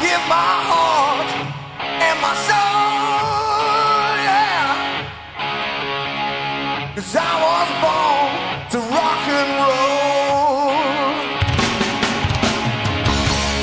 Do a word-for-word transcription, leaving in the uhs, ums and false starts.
give my heart and my soul, yeah. 'Cause I was born to rock and